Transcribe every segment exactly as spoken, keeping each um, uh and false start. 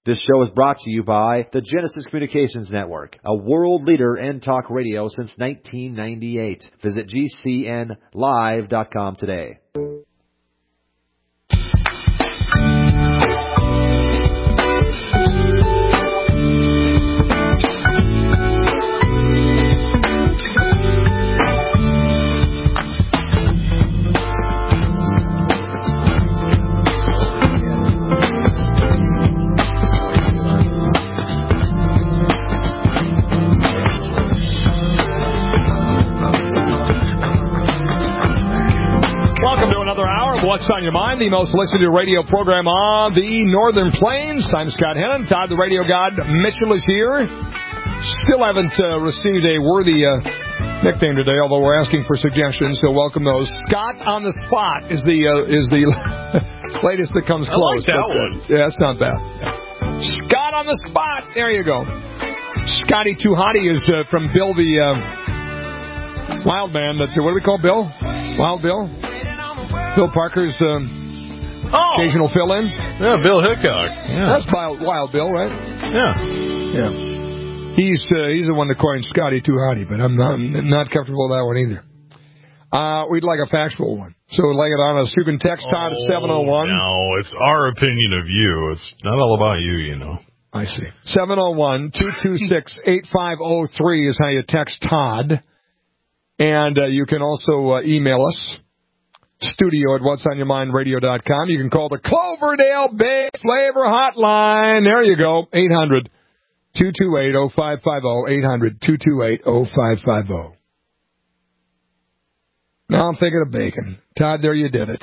This show is brought to you by the Genesis Communications Network, a world leader in talk radio since nineteen ninety-eight. Visit G C N live dot com today. What's on Your Mind, the most listened to radio program on the Northern Plains. I'm Scott Hennon. Todd, the radio god, Mitchell is here. Still haven't uh, received a worthy uh, nickname today, although we're asking for suggestions, so welcome those. Scott on the Spot is the uh, is the latest that comes close. I like that but, uh, one. Yeah, that's not bad. Scott on the Spot. There you go. Scotty Too Hottie is uh, from Bill the uh, Wild Man. That, what do we call Bill? Wild Bill? Bill Parker's um, oh. occasional fill-in. Yeah, Bill Hickok. Yeah. That's Wild, Wild Bill, right? Yeah. Yeah. He's uh, he's the one that coined Scotty Too Hottie, but I'm not, I'm not comfortable with that one either. Uh, we'd like a factual one. So lay it on us. You can text Todd oh, at seven oh one. No, it's our opinion of you. It's not all about you, you know. I see. seven oh one, two two six, eight five oh three is how you text Todd. And uh, you can also uh, email us. Studio at what's on your mind radio dot com. You can call the Cloverdale Big Flavor Hotline. There you go. eight hundred, two two eight, oh five five oh. eight hundred, two two eight, oh five five oh. Now I'm thinking of bacon. Todd, there you did it.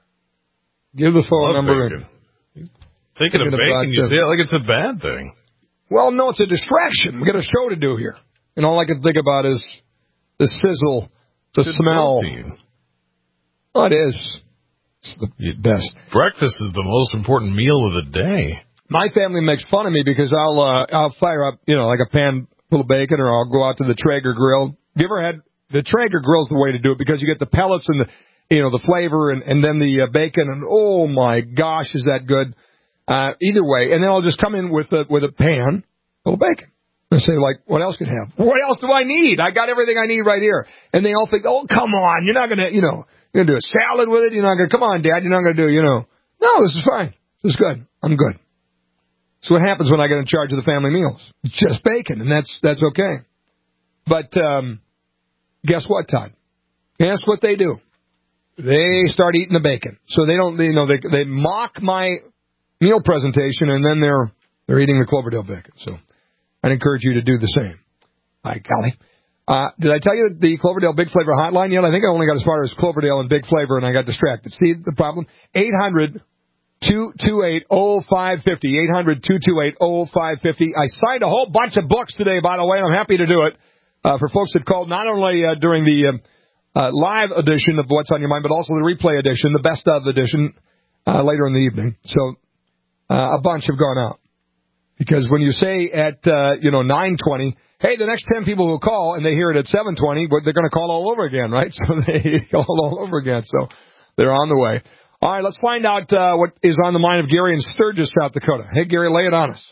Give the phone Love number. Bacon. Thinking, thinking of bacon, you say it like it's a bad thing. Well, no, it's a distraction. We got a show to do here. And all I can think about is the sizzle, the Good smell. Protein. Oh, it is. It's the best. Breakfast is the most important meal of the day. My family makes fun of me because I'll uh, I'll fire up, you know, like a pan full of bacon, or I'll go out to the Traeger grill. Have you ever had the Traeger grill's the way to do it because you get the pellets and the, you know, the flavor and, and then the uh, bacon, and oh my gosh, is that good? Uh, either way, and then I'll just come in with a with a pan full of bacon. And say, like, what else can I have? What else do I need? I got everything I need right here. And they all think, oh, come on, you're not gonna, you know. You're going to do a salad with it? You're not going to, come on, Dad, you're not going to do, you know. No, this is fine. This is good. I'm good. So what happens when I get in charge of the family meals? It's just bacon, and that's that's okay. But um, guess what, Todd? Guess what they do? They start eating the bacon. So they don't, you know, they they mock my meal presentation, and then they're they're eating the Cloverdale bacon. So I'd encourage you to do the same. By golly. Uh, did I tell you the Cloverdale Big Flavor hotline yet? I think I only got as far as Cloverdale and Big Flavor, and I got distracted. See the problem? eight hundred, two two eight, oh five five oh. eight hundred, two two eight, oh five five oh. I signed a whole bunch of books today, by the way, and I'm happy to do it uh, for folks that called not only uh, during the um, uh, live edition of What's on Your Mind, but also the replay edition, the best of edition, uh, later in the evening. So uh, a bunch have gone out. Because when you say at, uh, you know, nine twenty, hey, the next ten people who call, and they hear it at seven twenty, but they're going to call all over again, right? So they call all over again. So they're on the way. All right, let's find out uh, what is on the mind of Gary in Sturgis, South Dakota. Hey, Gary, lay it on us.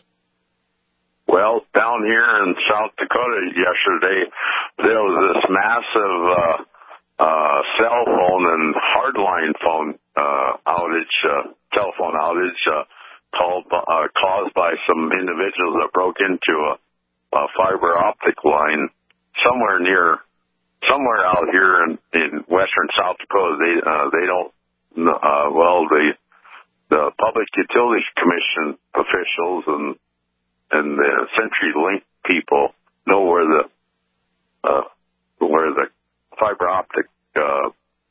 Well, down here in South Dakota yesterday, there was this massive uh, uh, cell phone and hardline phone uh, outage, uh, telephone outage, uh, called, uh, caused by some individuals that broke into a, a fiber optic line somewhere near, somewhere out here in, in western South Dakota. They uh, they don't, uh, well, the the Public Utilities Commission officials and and the CenturyLink people know where the uh, where the fiber optic uh,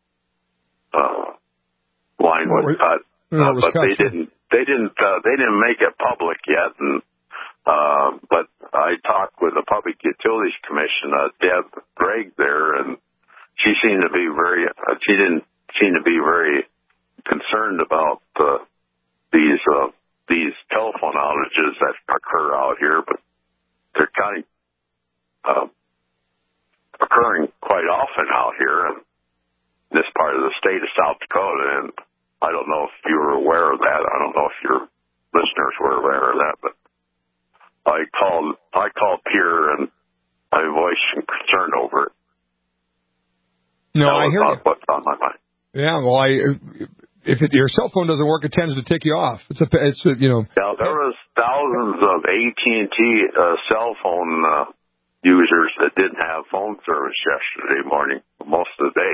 uh, line was cut, uh, but they didn't. They didn't. Uh, they didn't make it public yet, and uh, but I talked with the Public Utilities Commission, uh, Deb Gregg there, and she seemed to be very. Uh, she didn't seem to be very concerned about uh, these uh, these telephone outages that occur out here, but they're kind of uh, occurring quite often out here in this part of the state of South Dakota, and I don't know if you were aware of that. I don't know if you're listeners were aware of that, but I called, I called Pierre and I voiced concern over it. No, that I hear you. What's on my mind. Yeah, well, I, if it, your cell phone doesn't work, it tends to tick you off. It's a, it's a, you know. Yeah, there was thousands of A T and T uh, cell phone uh, users that didn't have phone service yesterday morning, most of the day,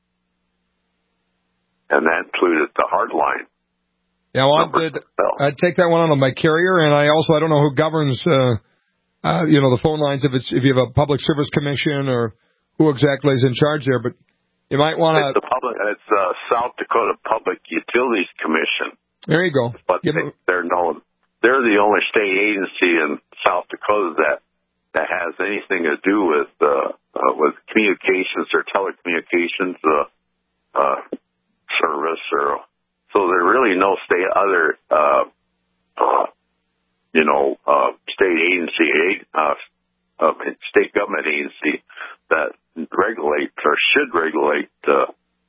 and that included the Hardline. Yeah, well, I'd, I'd take that one on my carrier, and I also I don't know who governs, uh, uh, you know, the phone lines if it's if you have a public service commission or who exactly is in charge there, but you might want to. It's the public. It's uh, South Dakota Public Utilities Commission. There you go. But they, they're known. They're the only state agency in South Dakota that that has anything to do with uh, uh, with communications or telecommunications uh, uh, service, or so there's really no state other uh, uh, you know uh, state agency uh, uh, state government agency that regulates or should regulate uh,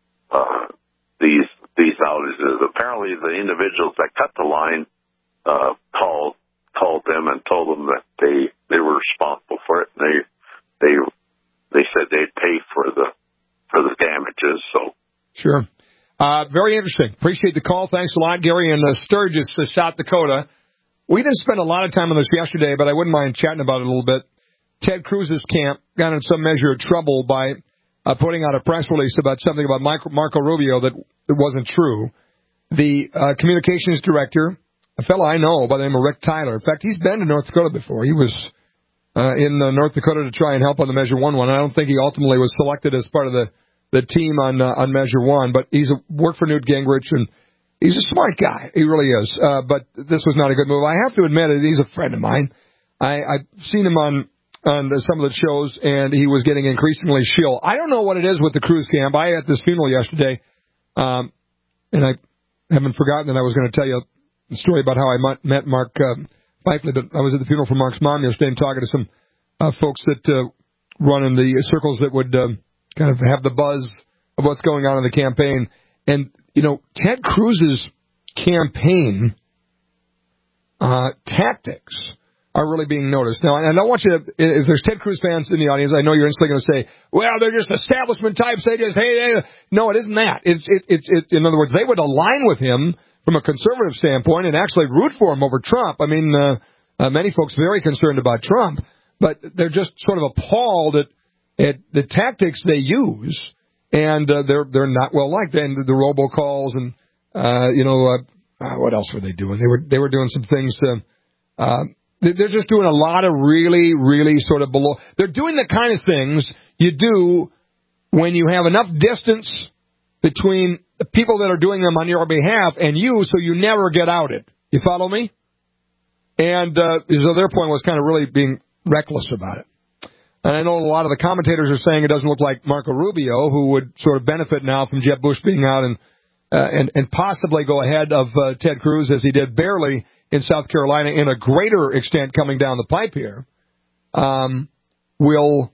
uh, these these outages. Apparently, the individuals that cut the line uh, called called them and told them that they they were responsible for it. They they they said they'd pay for the for the damages. So sure, uh, very interesting. Appreciate the call. Thanks a lot, Gary in uh, Sturgis, uh, South Dakota. We didn't spend a lot of time on this yesterday, but I wouldn't mind chatting about it a little bit. Ted Cruz's camp got in some measure of trouble by uh, putting out a press release about something about Marco, Marco Rubio that, that wasn't true. The uh, communications director, a fellow I know by the name of Rick Tyler. In fact, he's been to North Dakota before. He was uh, in uh, North Dakota to try and help on the Measure One one. I don't think he ultimately was selected as part of the, the team on uh, on Measure One, but he's a, worked for Newt Gingrich, and he's a smart guy. He really is. Uh, but this was not a good move. I have to admit it. He's a friend of mine. I, I've seen him on on some of the shows, and he was getting increasingly shill. I don't know what it is with the Cruz camp. I at this funeral yesterday, um, and I haven't forgotten that I was going to tell you the story about how I met Mark uh, Byfley, but I was at the funeral for Mark's mom yesterday and talking to some uh, folks that uh, run in the circles that would uh, kind of have the buzz of what's going on in the campaign. And, you know, Ted Cruz's campaign uh, tactics are really being noticed. Now, I don't want you to, if there's Ted Cruz fans in the audience, I know you're instantly going to say, well, they're just establishment types. They just, hey, they, no, it isn't that. It's, it, it's, it, in other words, they would align with him from a conservative standpoint and actually root for him over Trump. I mean, uh, uh, many folks very concerned about Trump, but they're just sort of appalled at, at the tactics they use, and uh, they're they're not well liked. And the robocalls and uh, you know uh, uh, what else were they doing? They were they were doing some things. To, uh, they're just doing a lot of really really sort of below. They're doing the kind of things you do when you have enough distance between the people that are doing them on your behalf and you, so you never get outed. You follow me? And uh, so their point was kind of really being reckless about it. And I know a lot of the commentators are saying it doesn't look like Marco Rubio, who would sort of benefit now from Jeb Bush being out and uh, and, and possibly go ahead of uh, Ted Cruz, as he did barely in South Carolina, in a greater extent coming down the pipe here, um, will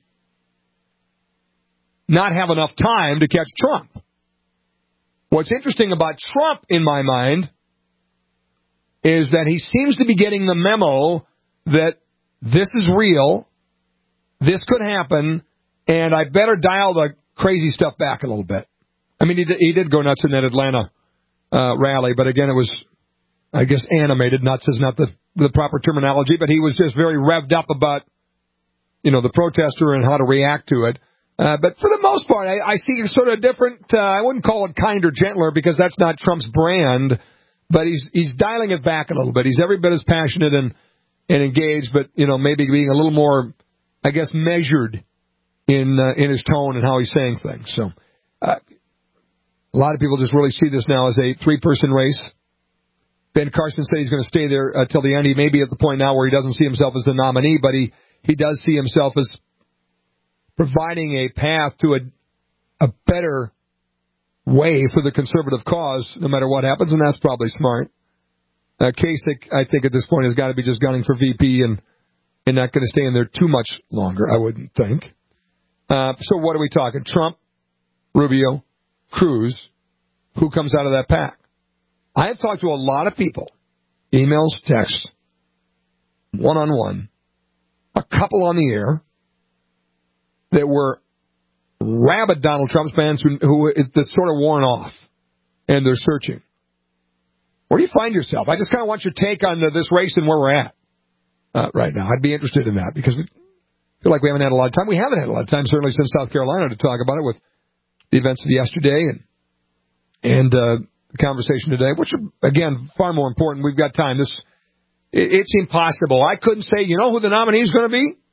not have enough time to catch Trump. What's interesting about Trump, in my mind, is that he seems to be getting the memo that this is real, this could happen, and I better dial the crazy stuff back a little bit. I mean, he did, he did go nuts in that Atlanta uh, rally, but again, it was, I guess, animated. Nuts is not the, the proper terminology, but he was just very revved up about, you know, the protester and how to react to it. Uh, but for the most part, I, I see sort of different, uh, I wouldn't call it kinder, gentler, because that's not Trump's brand, but he's he's dialing it back a little bit. He's every bit as passionate and, and engaged, but, you know, maybe being a little more, I guess, measured in uh, in his tone and how he's saying things. So uh, a lot of people just really see this now as a three-person race. Ben Carson said he's going to stay there uh, till the end. He may be at the point now where he doesn't see himself as the nominee, but he, he does see himself as providing a path to a, a better way for the conservative cause, no matter what happens, and that's probably smart. Uh, Kasich, I think at this point, has got to be just gunning for V P and, and not going to stay in there too much longer, I wouldn't think. Uh, so what are we talking? Trump, Rubio, Cruz, who comes out of that pack? I have talked to a lot of people emails, texts, one-on-one, a couple on the air that were rabid Donald Trump fans who, who it's sort of worn off, and they're searching. Where do you find yourself? I just kind of want your take on the, this race and where we're at uh, right now. I'd be interested in that because we feel like we haven't had a lot of time. We haven't had a lot of time, certainly since South Carolina, to talk about it with the events of yesterday and and uh, the conversation today, which are, again, far more important. We've got time. This it, It's impossible. I couldn't say, you know who the nominee is going to be?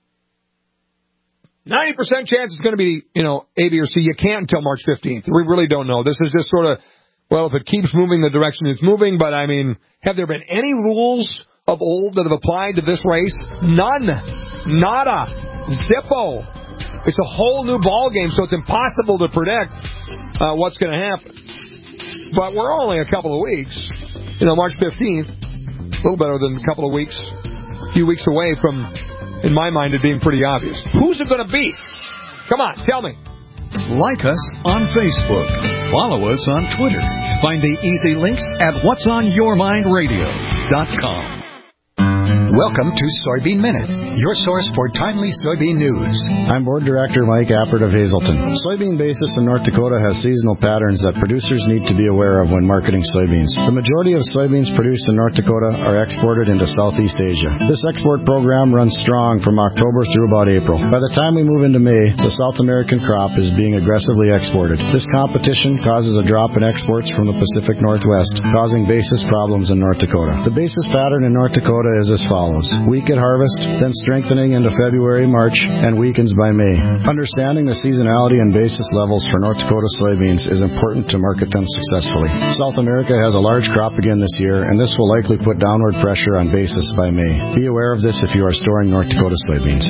ninety percent chance it's going to be, you know, A, B, or C. You can't until March fifteenth. We really don't know. This is just sort of, well, if it keeps moving the direction it's moving, but, I mean, have there been any rules of old that have applied to this race? None. Nada. Zippo. It's a whole new ball game, so it's impossible to predict uh, what's going to happen. But we're only a couple of weeks, you know, March fifteenth, a little better than a couple of weeks, a few weeks away from, in my mind, it being pretty obvious. Who's it going to be? Come on, tell me. Like us on Facebook. Follow us on Twitter. Find the easy links at whats on your mind radio dot com. Welcome to Soybean Minute, your source for timely soybean news. I'm Board Director Mike Appert of Hazelton. Soybean basis in North Dakota has seasonal patterns that producers need to be aware of when marketing soybeans. The majority of soybeans produced in North Dakota are exported into Southeast Asia. This export program runs strong from October through about April. By the time we move into May, the South American crop is being aggressively exported. This competition causes a drop in exports from the Pacific Northwest, causing basis problems in North Dakota. The basis pattern in North Dakota is as follows. Weak at harvest, then strengthening into February, March, and weakens by May. Understanding the seasonality and basis levels for North Dakota soybeans is important to market them successfully. South America has a large crop again this year, and this will likely put downward pressure on basis by May. Be aware of this if you are storing North Dakota soybeans.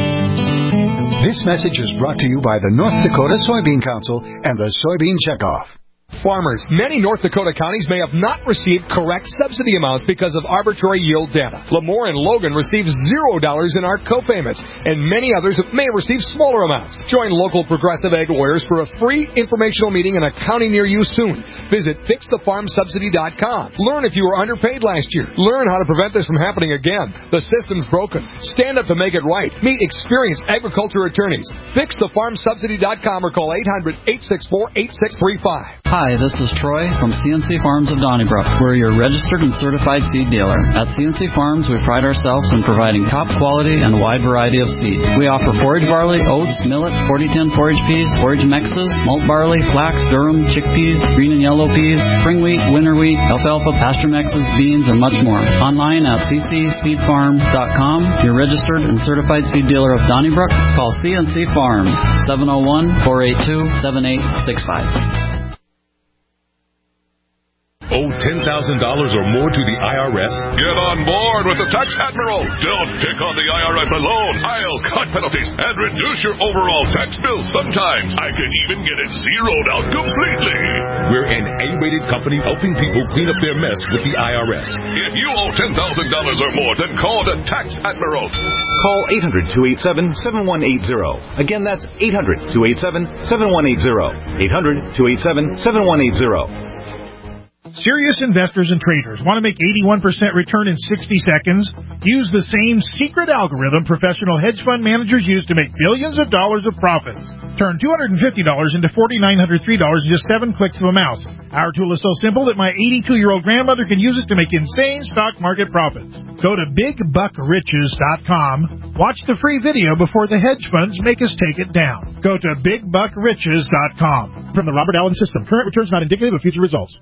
This message is brought to you by the North Dakota Soybean Council and the Soybean Checkoff. Farmers, many North Dakota counties may have not received correct subsidy amounts because of arbitrary yield data. Lemoore and Logan receive zero dollars in A R C co-payments, and many others may have received smaller amounts. Join local progressive ag lawyers for a free informational meeting in a county near you soon. Visit fix the farm subsidy dot com. Learn if you were underpaid last year. Learn how to prevent this from happening again. The system's broken. Stand up to make it right. Meet experienced agriculture attorneys. fix the farm subsidy dot com or call eight hundred, eight six four, eight six three five. Hi, this is Troy from C N C Farms of Donnybrook. We're your registered and certified seed dealer. At C N C Farms, we pride ourselves in providing top quality and a wide variety of seed. We offer forage barley, oats, millet, forty ten forage peas, forage mixes, malt barley, flax, durum, chickpeas, green and yellow peas, spring wheat, winter wheat, alfalfa, pasture mixes, beans, and much more. Online at c c seed farm dot com. Your registered and certified seed dealer of Donnybrook. Call C N C Farms, seven oh one, four eight two, seven eight six five. Owe ten thousand dollars or more to the I R S? Get on board with the Tax Admiral. Don't pick on the I R S alone. I'll cut penalties and reduce your overall tax bill. Sometimes I can even get it zeroed out completely. We're an A-rated company helping people clean up their mess with the I R S. If you owe ten thousand dollars or more, then call the Tax Admiral. Call eight hundred, two eight seven, seven one eight zero. Again, that's eight hundred, two eight seven, seven one eight zero. eight hundred, two eight seven, seven one eight zero. Serious investors and traders want to make eighty-one percent return in sixty seconds? Use the same secret algorithm professional hedge fund managers use to make billions of dollars of profits. Turn two hundred fifty dollars into four thousand nine hundred three dollars in just seven clicks of a mouse. Our tool is so simple that my eighty-two-year-old grandmother can use it to make insane stock market profits. Go to big buck riches dot com. Watch the free video before the hedge funds make us take it down. Go to big buck riches dot com. From the Robert Allen System. Current returns not indicative of future results.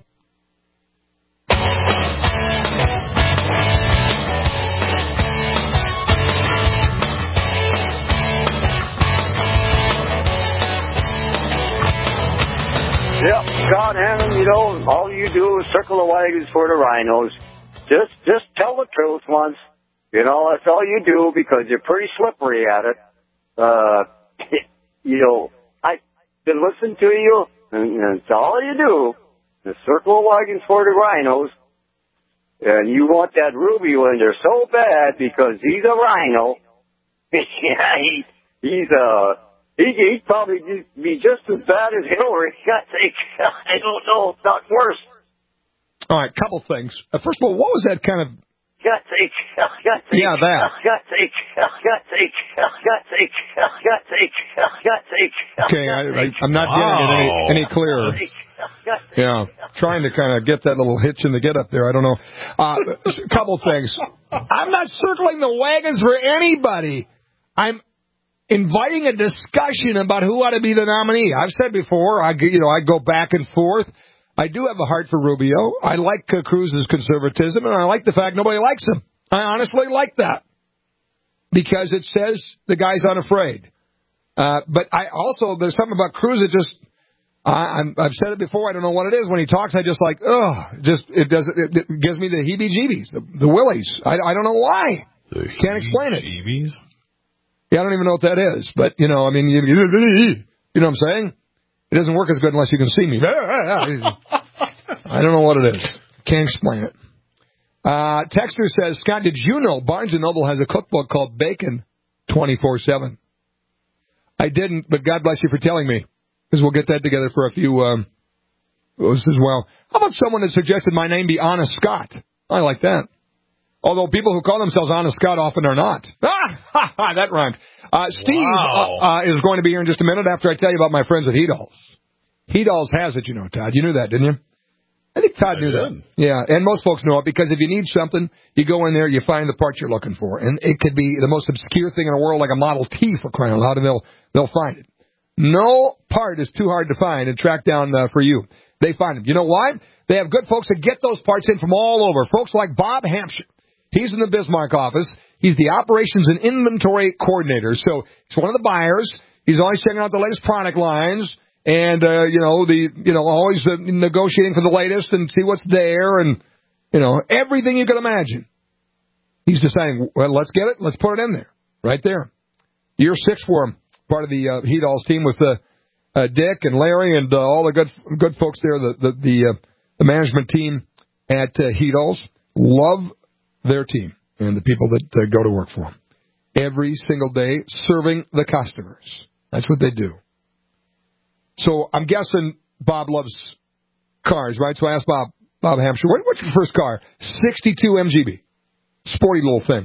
Yep, Scott Hannon, you know, all you do is circle the wagons for the rhinos. Just just tell the truth once. You know, that's all you do because you're pretty slippery at it. Uh, you know, I've been listening to you, and that's all you do. The circle of wagons for the rhinos. And you want that Ruby one there so bad because he's a rhino. yeah, he, he's uh he, he'd probably be just as bad as Hillary. I think. I don't know, if not worse. All right, couple things. Uh, first of all, what was that kind of... Got take, got take, yeah, that. Got take, got take, got take, got take, got take. Okay, I, I, I'm not wow. getting it any, any clearer. Yeah, trying to kind of get that little hitch in the get up there. I don't know. Uh, a couple things. I'm not circling the wagons for anybody. I'm inviting a discussion about who ought to be the nominee. I've said before, I you know I go back and forth. I do have a heart for Rubio. I like uh, Cruz's conservatism, and I like the fact nobody likes him. I honestly like that because it says the guy's unafraid. Uh, but I also, there's something about Cruz that just, I, I'm, I've said it before, I don't know what it is. When he talks, I just like, ugh, just, it does it, it gives me the heebie-jeebies, the, the willies. I, I don't know why. The Can't explain it. Heebie-jeebies? Yeah, I don't even know what that is. But, you know, I mean, you, you know what I'm saying? It doesn't work as good unless you can see me. I don't know what it is. Can't explain it. Uh, Texter says, Scott, did you know Barnes and Noble has a cookbook called Bacon twenty-four seven? I didn't, but God bless you for telling me, because we'll get that together for a few um, as well. How about someone that suggested my name be Honest Scott? I like that. Although people who call themselves Honest Scott often are not. Ah, ha, ha, that rhymed. Uh, Steve wow. uh, uh, is going to be here in just a minute after I tell you about my friends at Heatall's. Heatall's has it, you know, Todd. You knew that, didn't you? I think Todd I knew did. that. Yeah, and most folks know it because if you need something, you go in there, you find the part you're looking for. And it could be the most obscure thing in the world, like a Model T for crying out loud, and they'll, they'll find it. No part is too hard to find and track down uh, for you. They find them. You know why? They have good folks that get those parts in from all over. Folks like Bob Hampshire. He's in the Bismarck office. He's the operations and inventory coordinator. So he's one of the buyers. He's always checking out the latest product lines and, uh, you know, the, you know, always uh, negotiating for the latest and see what's there and, you know, everything you can imagine. He's deciding, well, let's get it. Let's put it in there. Right there. Year six for him. Part of the uh, Heatall's team with uh, uh, Dick and Larry and uh, all the good good folks there, the, the, the, uh, the management team at uh, Heatall's. Love their team and the people that uh, go to work for them. Every single day, serving the customers. That's what they do. So I'm guessing Bob loves cars, right? So I asked Bob, Bob Hampshire, what, what's your first car? sixty-two M G B. Sporty little thing.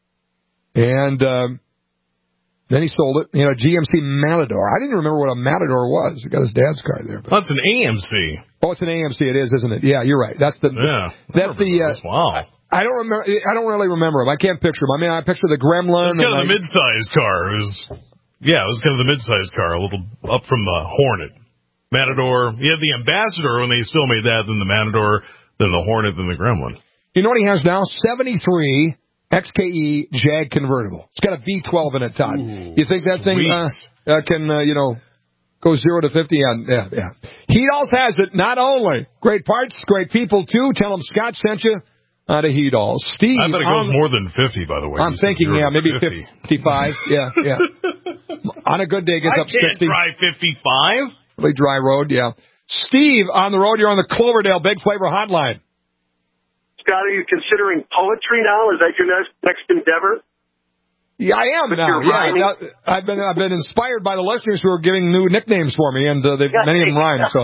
And um, then he sold it. You know, G M C Matador. I didn't remember what a Matador was. He got his dad's car there. But. That's an A M C. Oh, it's an A M C. It is, isn't it? Yeah, you're right. That's the. Yeah. That's the. Uh, wow. I don't remember. I don't really remember him. I can't picture him. I mean, I picture the Gremlin. It's kind of the I, mid-sized car. It was, yeah, it was kind of the mid-sized car, a little up from the Hornet. Matador. You had the Ambassador when they still made that, then the Matador, then the Hornet, then the Gremlin. You know what he has now? seventy-three X K E Jag convertible. It's got a V twelve in it, Todd. Ooh, you think that thing uh, uh, can, uh, you know, go zero to fifty on? Yeah, yeah. He also has it. Not only great parts, great people too. Tell him Scott sent you. Out of Heatall's. Steve. I bet it goes on, more than fifty, by the way. I'm thinking, yeah, maybe fifty. fifty-five. Yeah, yeah. On a good day, it gets I up sixty. I can't drive fifty-five. Really dry road, yeah. Steve, on the road, you're on the Cloverdale Big Flavor Hotline. Scott, are you considering poetry now? Is that your next, next endeavor? Yeah, I am With now. Yeah, I've been I've been inspired by the listeners who are giving new nicknames for me, and uh, they've, many of them rhyme. So,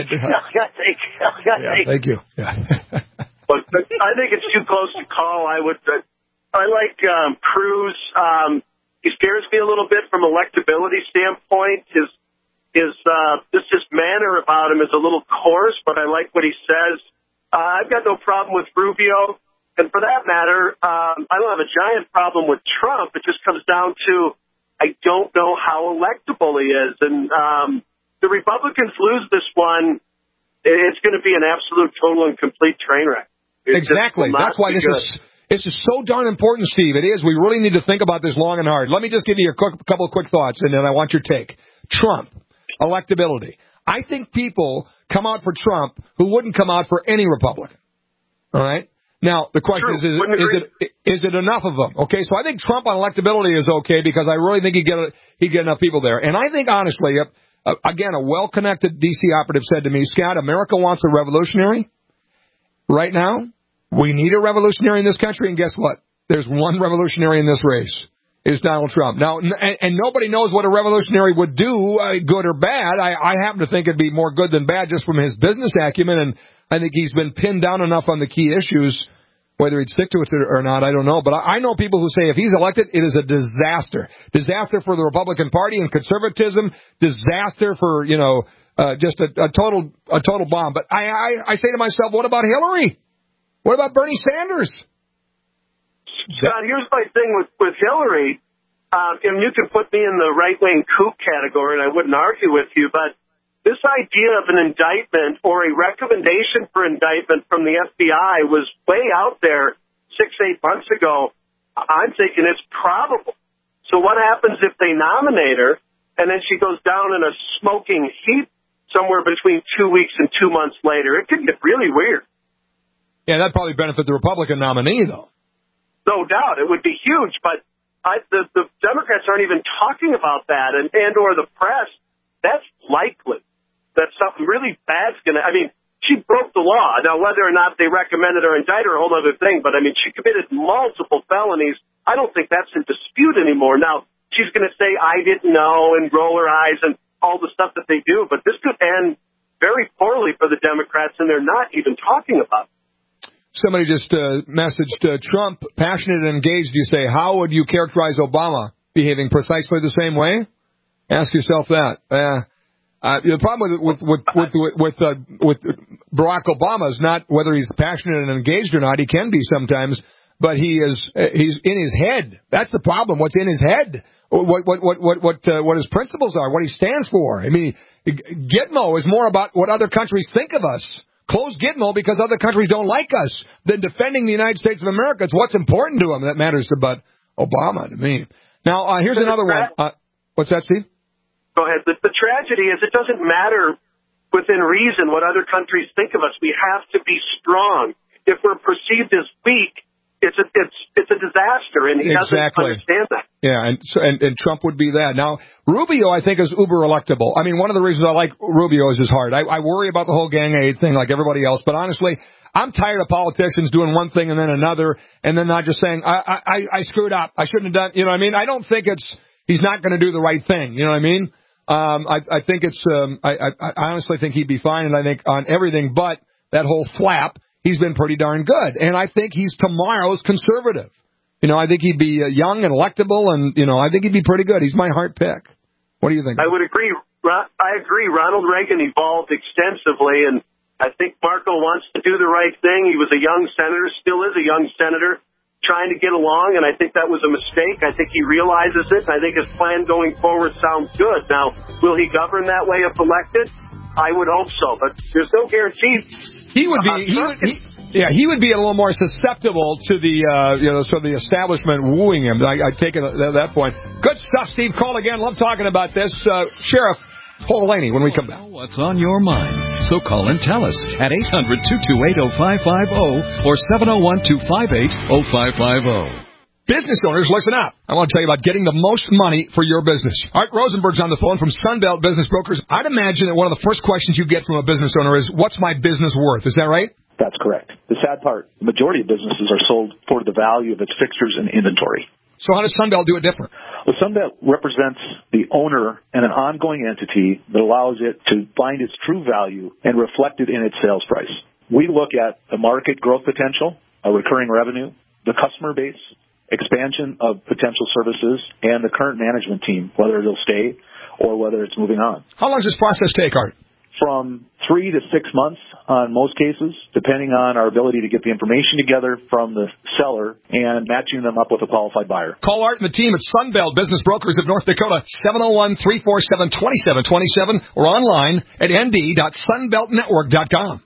yeah, thank you. Yeah. But I think it's too close to call. I would. Uh, I like um, Cruz. Um, he scares me a little bit from electability standpoint. His his uh, just his manner about him is a little coarse, but I like what he says. Uh, I've got no problem with Rubio, and for that matter, um, I don't have a giant problem with Trump. It just comes down to I don't know how electable he is, and um, the Republicans lose this one. It's going to be an absolute, total, and complete train wreck. It exactly. That's why this good. is this is so darn important, Steve. It is. We really need to think about this long and hard. Let me just give you a quick, couple of quick thoughts, and then I want your take. Trump, electability. I think people come out for Trump who wouldn't come out for any Republican. All right? Now, the question True. is, is, is, it, is it enough of them? Okay, so I think Trump on electability is okay because I really think he'd get, he'd get enough people there. And I think, honestly, uh, again, a well-connected D C operative said to me, Scott, America wants a revolutionary right now. We need a revolutionary in this country, and guess what? There's one revolutionary in this race, is Donald Trump. Now, and, and nobody knows what a revolutionary would do, uh, good or bad. I, I happen to think it'd be more good than bad just from his business acumen, and I think he's been pinned down enough on the key issues. Whether he'd stick to it or not, I don't know. But I, I know people who say if he's elected, it is a disaster. Disaster for the Republican Party and conservatism. Disaster for, you know, uh, just a, a total a total bomb. But I, I, I say to myself, what about Hillary? What about Bernie Sanders? Scott, here's my thing with, with Hillary. Um, and you can put me in the right-wing kook category, and I wouldn't argue with you, but this idea of an indictment or a recommendation for indictment from the F B I was way out there six, eight months ago. I'm thinking it's probable. So what happens if they nominate her, and then she goes down in a smoking heap somewhere between two weeks and two months later? It could get really weird. Yeah, that'd probably benefit the Republican nominee, though. No doubt. It would be huge, but I, the, the Democrats aren't even talking about that, and, and or the press. That's likely that something really bad's going to, I mean, she broke the law. Now, whether or not they recommended her indict her, a whole other thing, but, I mean, she committed multiple felonies. I don't think that's in dispute anymore. Now, she's going to say, I didn't know, and roll her eyes and all the stuff that they do, but this could end very poorly for the Democrats, and they're not even talking about it. Somebody just uh, messaged uh, Trump, passionate and engaged. You say, how would you characterize Obama? Behaving precisely the same way? Ask yourself that. Uh, uh, the problem with with with with with, uh, with Barack Obama is not whether he's passionate and engaged or not. He can be sometimes, but he is uh, he's in his head. That's the problem. What's in his head? What what what what what uh, what his principles are? What he stands for? I mean, Gitmo is more about what other countries think of us. Close Gitmo because other countries don't like us than defending the United States of America. It's what's important to them that matters about Obama to me. Now, uh, here's another one. Uh, what's that, Steve? Go ahead. The, the tragedy is it doesn't matter within reason what other countries think of us. We have to be strong. If we're perceived as weak, it's a, it's, it's a disaster, and he exactly. doesn't understand that. Yeah, and, so, and and Trump would be that. Now, Rubio, I think, is uber electable. I mean, one of the reasons I like Rubio is his heart. I, I worry about the whole gang aid thing like everybody else, but honestly, I'm tired of politicians doing one thing and then another, and then not just saying, I I, I screwed up. I shouldn't have done, you know what I mean? I don't think it's, he's not going to do the right thing, you know what I mean? Um, I, I think it's, um, I, I, I honestly think he'd be fine, and I think on everything but that whole flap, he's been pretty darn good. And I think he's tomorrow's conservative. You know, I think he'd be uh, young and electable, and, you know, I think he'd be pretty good. He's my heart pick. What do you think? I would agree. I agree. Ronald Reagan evolved extensively, and I think Marco wants to do the right thing. He was a young senator, still is a young senator, trying to get along, and I think that was a mistake. I think he realizes it, and I think his plan going forward sounds good. Now, will he govern that way if elected? I would hope so, but there's no guarantee. He would be, he would, he, yeah, he would be a little more susceptible to the, uh, you know, sort of the establishment wooing him. I, I take it at that point. Good stuff, Steve. Call again. Love talking about this. Uh, Sheriff Paul Laney when we come back. What's on your mind? So call and tell us at eight hundred, two two eight, oh five five oh or seven oh one, two five eight, oh five five oh. Business owners, listen up. I want to tell you about getting the most money for your business. Art Rosenberg's on the phone from Sunbelt Business Brokers. I'd imagine that one of the first questions you get from a business owner is, what's my business worth? Is that right? That's correct. The sad part, the majority of businesses are sold for the value of its fixtures and inventory. So how does Sunbelt do it different? Well, Sunbelt represents the owner and an ongoing entity that allows it to find its true value and reflect it in its sales price. We look at the market growth potential, a recurring revenue, the customer base, expansion of potential services, and the current management team, whether it'll stay or whether it's moving on. How long does this process take, Art? From three to six months on most cases, depending on our ability to get the information together from the seller and matching them up with a qualified buyer. Call Art and the team at Sunbelt Business Brokers of North Dakota, seven oh one, three four seven, two seven two seven, or online at n d dot sunbelt network dot com.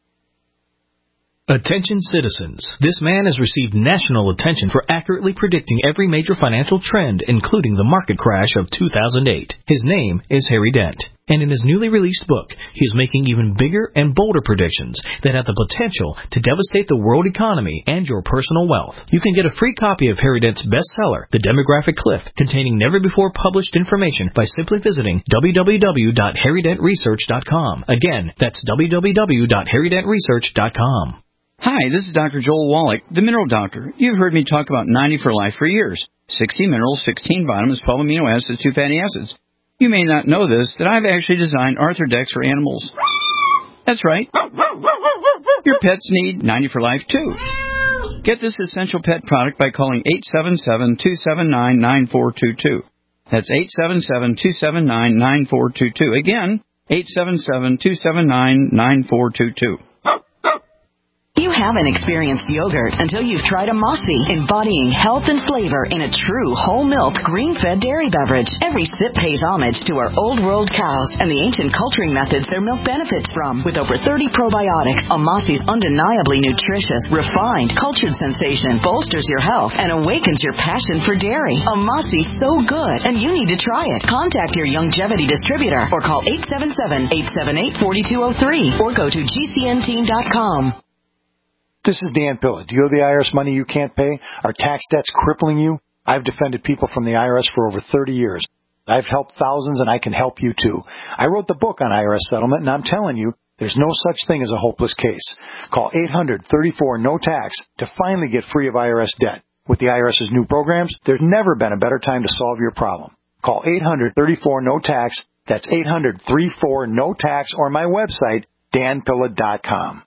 Attention citizens. This man has received national attention for accurately predicting every major financial trend, including the market crash of two thousand eight. His name is Harry Dent. And in his newly released book, he is making even bigger and bolder predictions that have the potential to devastate the world economy and your personal wealth. You can get a free copy of Harry Dent's bestseller, The Demographic Cliff, containing never-before-published information by simply visiting w w w dot harry dent research dot com. Again, that's w w w dot harry dent research dot com. Hi, this is Doctor Joel Wallach, the Mineral Doctor. You've heard me talk about ninety for Life for years. sixty minerals, sixteen vitamins, twelve amino acids, two fatty acids. You may not know this, that I've actually designed Arthrodex for animals. That's right. Your pets need ninety for life, too. Get this essential pet product by calling eight seven seven, two seven nine, nine four two two. That's eight seven seven, two seven nine, nine four two two. Again, eight seven seven, two seven nine, nine four two two. You haven't experienced yogurt until you've tried a Mossy, embodying health and flavor in a true whole milk, green-fed dairy beverage. Every sip pays homage to our old world cows and the ancient culturing methods their milk benefits from. With over thirty probiotics, a Mossy's undeniably nutritious, refined, cultured sensation bolsters your health and awakens your passion for dairy. A Mossy's so good, and you need to try it. Contact your Longevity distributor or call eight seven seven, eight seven eight, four two zero three or go to G C N team dot com. This is Dan Pilla. Do you owe the I R S money you can't pay? Are tax debts crippling you? I've defended people from the I R S for over thirty years. I've helped thousands, and I can help you too. I wrote the book on I R S settlement, and I'm telling you, there's no such thing as a hopeless case. Call eight hundred, thirty-four, no tax to finally get free of I R S debt. With the IRS's new programs, there's never been a better time to solve your problem. Call eight hundred, thirty-four, no tax. That's eight hundred, thirty-four, no tax, or my website, dan pilla dot com.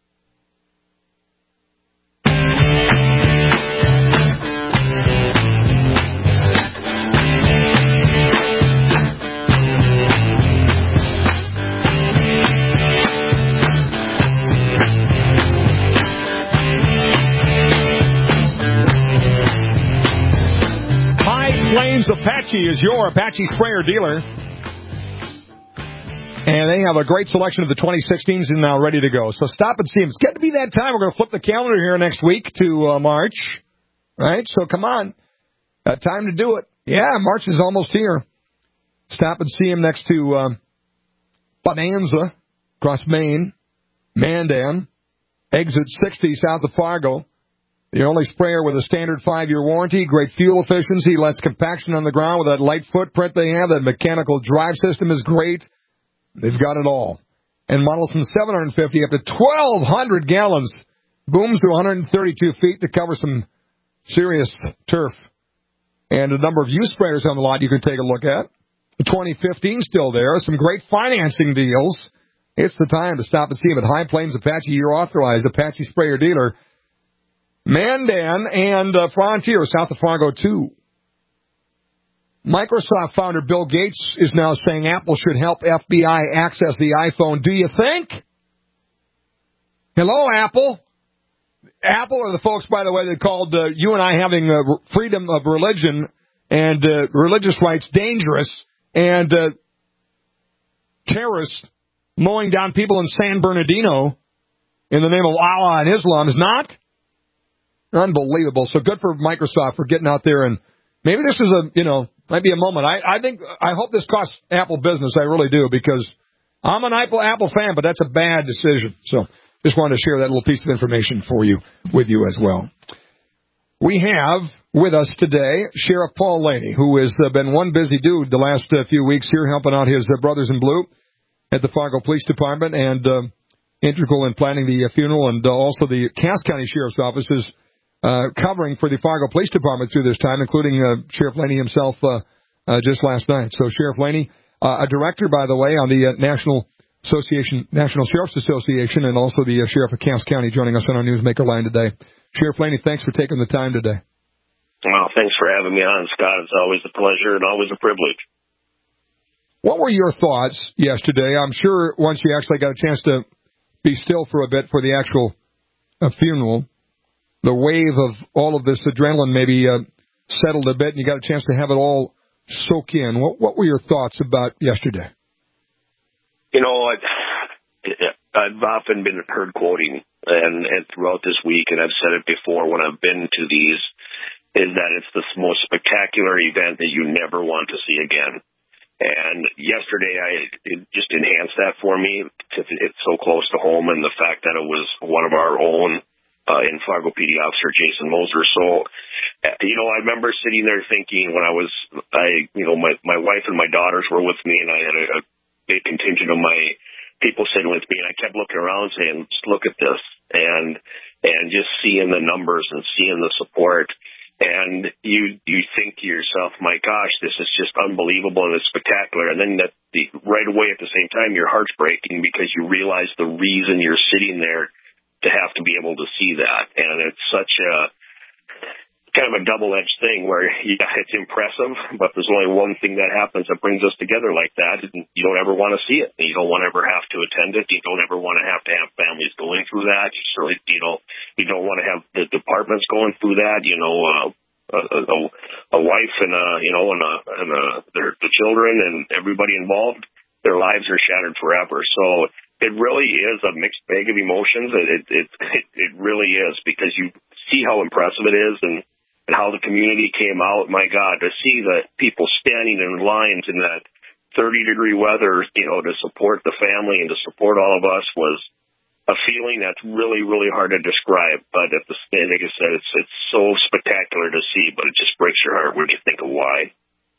Plains Apache is your Apache sprayer dealer. And they have a great selection of the twenty sixteens and now ready to go. So stop and see them. It's getting to be that time. We're going to flip the calendar here next week to uh, March. Right? So come on. Uh, time to do it. Yeah, March is almost here. Stop and see them next to uh, Bonanza, across Maine, Mandan, exit sixty south of Fargo. The only sprayer with a standard five-year warranty, great fuel efficiency, less compaction on the ground with that light footprint they have. That mechanical drive system is great. They've got it all. And models from seven hundred fifty up to twelve hundred gallons. Booms to one hundred thirty-two feet to cover some serious turf. And a number of used sprayers on the lot you can take a look at. The twenty fifteen still there. Some great financing deals. It's the time to stop and see them at High Plains Apache, your authorized Apache sprayer dealer. Mandan and uh, Frontier, south of Fargo, too. Microsoft founder Bill Gates is now saying Apple should help F B I access the iPhone. Do you think? Hello, Apple. Apple are the folks, by the way, that called uh, you and I having uh, freedom of religion and uh, religious rights dangerous and uh, terrorists mowing down people in San Bernardino in the name of Allah and Islam is not. Unbelievable. So good for Microsoft for getting out there, and maybe this is a, you know, might be a moment. I, I think, I hope this costs Apple business. I really do, because I'm an Apple, Apple fan, but that's a bad decision. So just wanted to share that little piece of information for you, with you as well. We have with us today Sheriff Paul Laney, who has uh, been one busy dude the last uh, few weeks here, helping out his uh, brothers in blue at the Fargo Police Department, and uh, integral in planning the uh, funeral, and uh, also the Cass County Sheriff's Office is Uh, covering for the Fargo Police Department through this time, including uh, Sheriff Laney himself uh, uh, just last night. So Sheriff Laney, uh, a director, by the way, on the uh, National Association, National Sheriff's Association, and also the uh, Sheriff of Cass County, joining us on our Newsmaker line today. Sheriff Laney, thanks for taking the time today. Well, thanks for having me on, Scott. It's always a pleasure and always a privilege. What were your thoughts yesterday? I'm sure once you actually got a chance to be still for a bit for the actual uh, funeral, the wave of all of this adrenaline maybe uh, settled a bit, and you got a chance to have it all soak in. What, what were your thoughts about yesterday? You know, I, I've often been heard quoting, and, and throughout this week, and I've said it before when I've been to these, is that it's the most spectacular event that you never want to see again. And yesterday, I it just enhanced that for me. It's so close to home, and the fact that it was one of our own, Uh, in Fargo P D officer Jason Moser. So, you know, I remember sitting there thinking when I was, I, you know, my, my wife and my daughters were with me, and I had a, a big contingent of my people sitting with me, and I kept looking around saying, just look at this, and, and just seeing the numbers and seeing the support. And you you think to yourself, my gosh, this is just unbelievable and it's spectacular. And then that the, right away at the same time, your heart's breaking because you realize the reason you're sitting there to have to be able to see that. And it's such a kind of a double-edged thing where, yeah, it's impressive, but there's only one thing that happens that brings us together like that, and you don't ever want to see it. You don't want to ever have to attend it. You don't ever want to have to have families going through that. You certainly, you know, you don't want to have the departments going through that. You know, uh, a, a, a wife and a, you know, and a, and a, their the children and everybody involved, their lives are shattered forever. So it really is a mixed bag of emotions. It it it, it really is, because you see how impressive it is and. And how the community came out, my God, to see the people standing in lines in that thirty-degree weather, you know, to support the family and to support all of us was a feeling that's really, really hard to describe. But at the like I said, it's it's so spectacular to see, but it just breaks your heart when you think of why.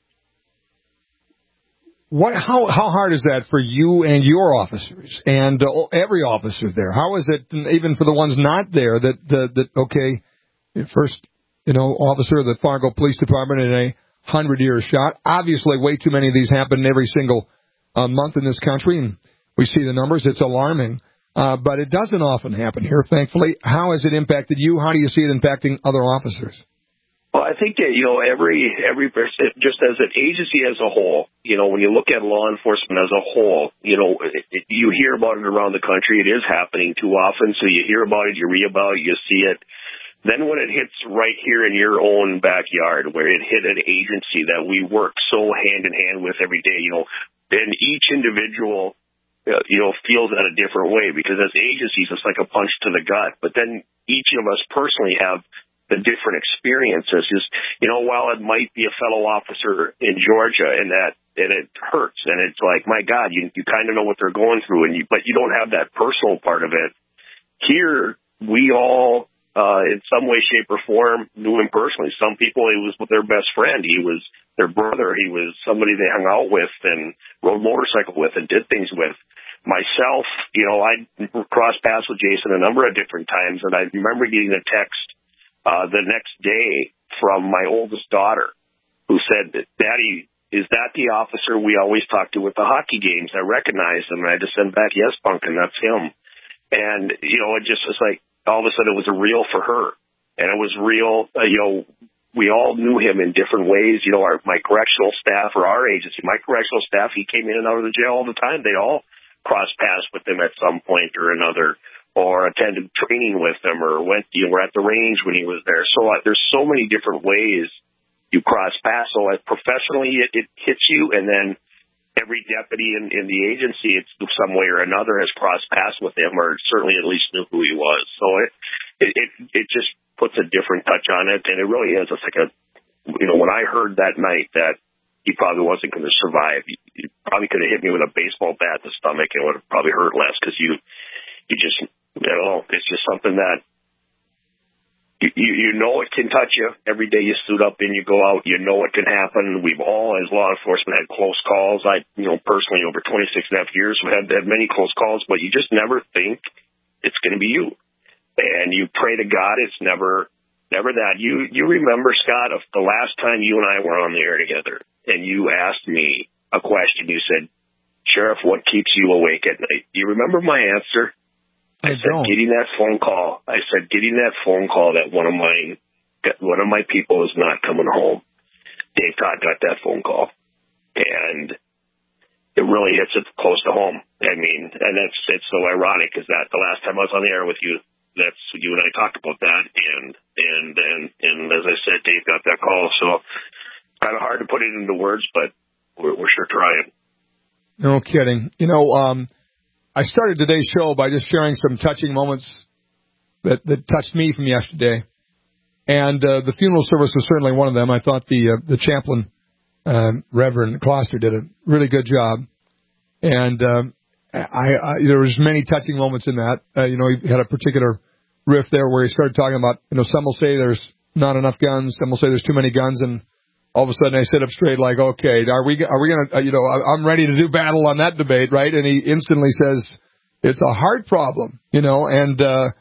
What? How how hard is that for you and your officers and uh, every officer there? How is it, even for the ones not there, that that, that okay, first. You know, officer of the Fargo Police Department in a hundred-year shot. Obviously, way too many of these happen every single uh, month in this country, and we see the numbers. It's alarming, uh, but it doesn't often happen here, thankfully. How has it impacted you? How do you see it impacting other officers? Well, I think that, you know, every, every just as an agency as a whole, you know, when you look at law enforcement as a whole, you know, it, it, you hear about it around the country. It is happening too often, so you hear about it, you read about it, you see it. Then when it hits right here in your own backyard, where it hit an agency that we work so hand in hand with every day, you know, then each individual, uh, you know, feels that a different way, because as agencies, it's like a punch to the gut. But then each of us personally have the different experiences. Is, you know, while it might be a fellow officer in Georgia and that, and it hurts, and it's like, my God, you, you kind of know what they're going through, and you, but you don't have that personal part of it. Here, we all, Uh, in some way, shape, or form, knew him personally. Some people, he was with their best friend. He was their brother. He was somebody they hung out with and rode motorcycle with and did things with. Myself, you know, I crossed paths with Jason a number of different times, and I remember getting a text uh, the next day from my oldest daughter who said, Daddy, is that the officer we always talk to at the hockey games? I recognize him. And I just sent back, yes, Punkin, that's him. And, you know, it just was like, all of a sudden it was real for her. And it was real, uh, you know, we all knew him in different ways. You know, our, my correctional staff or our agency, my correctional staff, he came in and out of the jail all the time. They all crossed paths with him at some point or another, or attended training with him, or went, you know, were at the range when he was there. So uh, there's so many different ways you cross paths. So uh, professionally it, it hits you, and then every deputy in, in the agency, it's some way or another has crossed paths with him, or certainly at least knew who he was. So it, it, it, it just puts a different touch on it. And it really is. It's like a, you know, when I heard that night that he probably wasn't going to survive, he, he probably could have hit me with a baseball bat in the stomach, and it would have probably hurt less, because you, you just, you know, it's just something that, You, you, you know it can touch you. Every day you suit up and you go out, you know it can happen. We've all, as law enforcement, had close calls. I, you know, personally, over twenty-six and a half years, we had, had many close calls, but you just never think it's going to be you. And you pray to God it's never, never that. You, you remember, Scott, of the last time you and I were on the air together, and you asked me a question. You said, Sheriff, what keeps you awake at night? Do you remember my answer? I, I said, don't. getting that phone call. I said, getting that phone call that one of my, one of my people is not coming home. Dave Todd got that phone call, and it really hits it close to home. I mean, and that's, it's so ironic, is that the last time I was on the air with you, that's, you and I talked about that. And, and, and, and as I said, Dave got that call. So kind of hard to put it into words, but we're, we're sure trying. No kidding. You know, um, I started today's show by just sharing some touching moments that, that touched me from yesterday, and uh, the funeral service was certainly one of them. I thought the uh, the chaplain, uh, Reverend Kloster, did a really good job, and uh, I, I there was many touching moments in that. Uh, you know, he had a particular riff there where he started talking about, you know, some will say there's not enough guns, some will say there's too many guns, and all of a sudden I sit up straight like, okay, are we are we going to, uh, you know, I'm ready to do battle on that debate, right? And he instantly says, it's a hard problem, you know, and uh,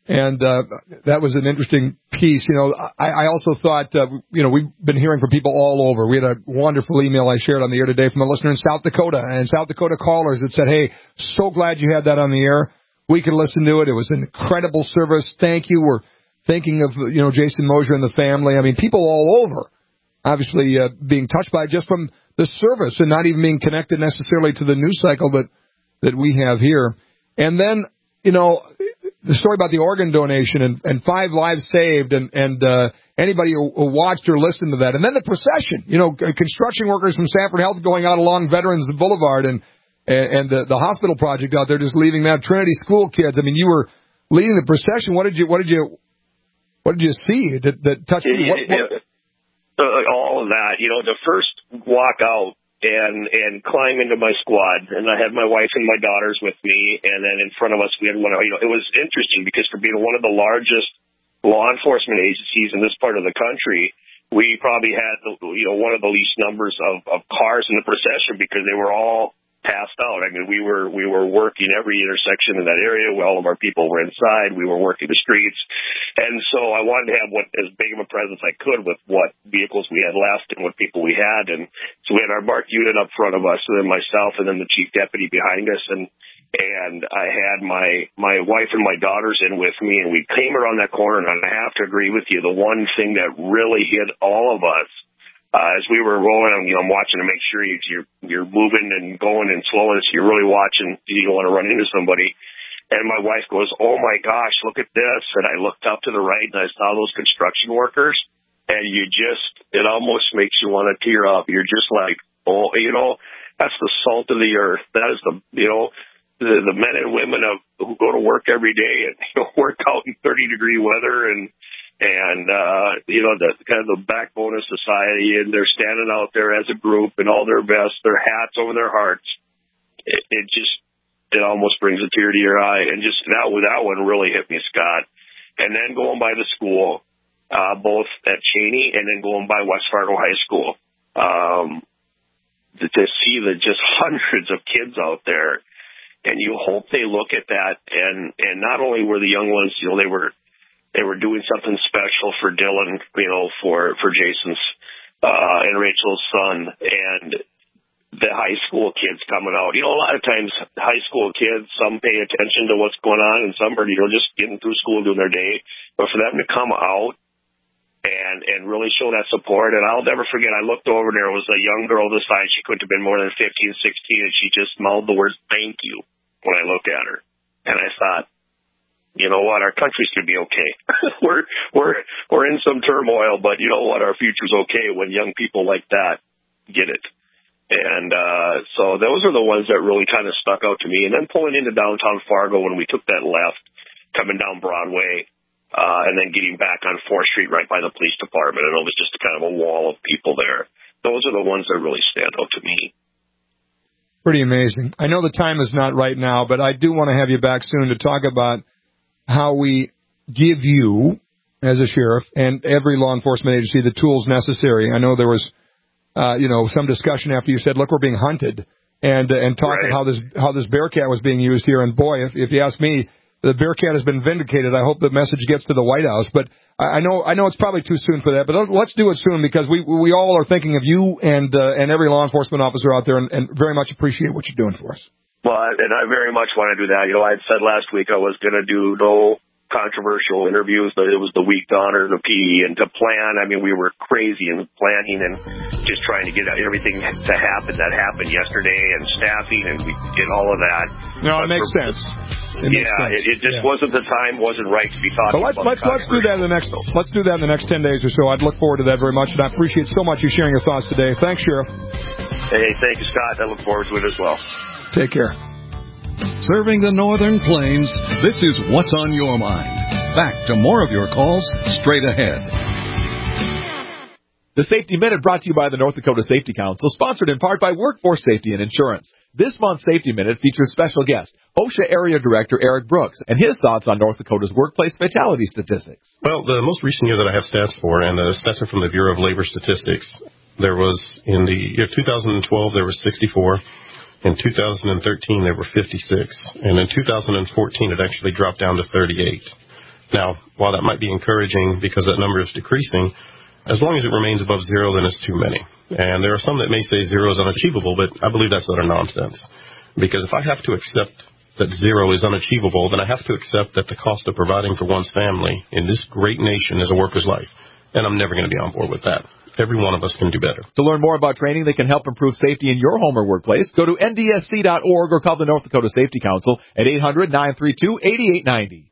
And uh, that was an interesting piece. You know, I, I also thought, uh, you know, we've been hearing from people all over. We had a wonderful email I shared on the air today from a listener in South Dakota, and South Dakota callers that said, hey, so glad you had that on the air. We could listen to it. It was an incredible service. Thank you. We're thinking of, you know, Jason Mosier and the family. I mean, people all over, obviously, uh, being touched by it just from the service and not even being connected necessarily to the news cycle that, that we have here. And then, you know, the story about the organ donation and, and five lives saved and, and uh, anybody who, who watched or listened to that. And then the procession, you know, construction workers from Sanford Health going out along Veterans Boulevard and and the, the hospital project out there just leaving that. Trinity School kids. I mean, you were leading the procession. What did you what did you what did you see that, that touched you? What, what? Uh, all of that. You know, the first walk out and and climb into my squad, and I had my wife and my daughters with me, and then in front of us we had one of, you know, it was interesting because for being one of the largest law enforcement agencies in this part of the country, we probably had, you know, one of the least numbers of, of cars in the procession because they were all passed out. I mean, we were we were working every intersection in that area. All of our people were inside. We were working the streets. And so I wanted to have what as big of a presence I could with what vehicles we had left and what people we had. And so we had our BART unit up front of us, and then myself and then the chief deputy behind us. And and I had my my wife and my daughters in with me, and we came around that corner. And I have to agree with you, the one thing that really hit all of us Uh, as we were rolling, you know, I'm watching to make sure you, you're you're moving and going and slowing. So you're really watching. You don't want to run into somebody. And my wife goes, "Oh my gosh, look at this!" And I looked up to the right and I saw those construction workers. And you just, it almost makes you want to tear up. You're just like, oh, you know, that's the salt of the earth. That is the, you know, the, the men and women of who go to work every day and, you know, work out in thirty degree weather and. And, uh, you know, the kind of the backbone of society, and they're standing out there as a group in all their best, their hats over their hearts. It, it just, it almost brings a tear to your eye. And just that, that one really hit me, Scott. And then going by the school, uh, both at Cheney and then going by West Fargo High School, um, to, to see the just hundreds of kids out there. And you hope they look at that. And, and not only were the young ones, you know, they were, They were doing something special for Dylan, you know, for, for Jason's, uh, and Rachel's son, and the high school kids coming out. You know, a lot of times high school kids, some pay attention to what's going on and some are, you know, just getting through school doing their day. But for them to come out and, and really show that support. And I'll never forget, I looked over, there was a young girl this size. She couldn't have been more than fifteen, sixteen, and she just mouthed the words, "Thank you," when I looked at her. And I thought, you know what, our country's going to be okay. we're we're we're in some turmoil, but you know what, our future's okay when young people like that get it. And uh, so those are the ones that really kind of stuck out to me. And then pulling into downtown Fargo when we took that left, coming down Broadway, uh, and then getting back on fourth Street right by the police department, and it was just kind of a wall of people there. Those are the ones that really stand out to me. Pretty amazing. I know the time is not right now, but I do want to have you back soon to talk about how we give you, as a sheriff, and every law enforcement agency the tools necessary. I know there was, uh, you know, some discussion after you said, "Look, we're being hunted," and uh, and talking right. how this how this Bearcat was being used here. And boy, if, if you ask me, the Bearcat has been vindicated. I hope the message gets to the White House. But I, I know I know it's probably too soon for that. But let's do it soon because we we all are thinking of you and uh, and every law enforcement officer out there, and, and very much appreciate what you're doing for us. Well, and I very much want to do that. You know, I had said last week I was going to do no controversial interviews, but it was the week to honor the P E and to plan. I mean, we were crazy in planning and just trying to get everything to happen that happened yesterday and staffing, and we did all of that. No, it makes for, sense. It yeah, makes sense. It, it just yeah. wasn't the time, wasn't right to be talking but let's, about let's, let's do that in the next. Let's do that in the next ten days or so. I'd look forward to that very much, and I appreciate so much you sharing your thoughts today. Thanks, Sheriff. Hey, thank you, Scott. I look forward to it as well. Take care. Serving the Northern Plains, this is What's on Your Mind. Back to more of your calls straight ahead. The Safety Minute brought to you by the North Dakota Safety Council, sponsored in part by Workforce Safety and Insurance. This month's Safety Minute features special guest, OSHA Area Director Eric Brooks, and his thoughts on North Dakota's workplace fatality statistics. Well, the most recent year that I have stats for, and the stats are from the Bureau of Labor Statistics, there was, in the year two thousand twelve, there was sixty-four. In two thousand thirteen, there were fifty-six. And in two thousand fourteen, it actually dropped down to thirty-eight. Now, while that might be encouraging because that number is decreasing, as long as it remains above zero, then it's too many. And there are some that may say zero is unachievable, but I believe that's utter nonsense. Because if I have to accept that zero is unachievable, then I have to accept that the cost of providing for one's family in this great nation is a worker's life. And I'm never going to be on board with that. Every one of us can do better. To learn more about training that can help improve safety in your home or workplace, go to N D S C dot org or call the North Dakota Safety Council at eight hundred, nine three two, eight eight nine zero.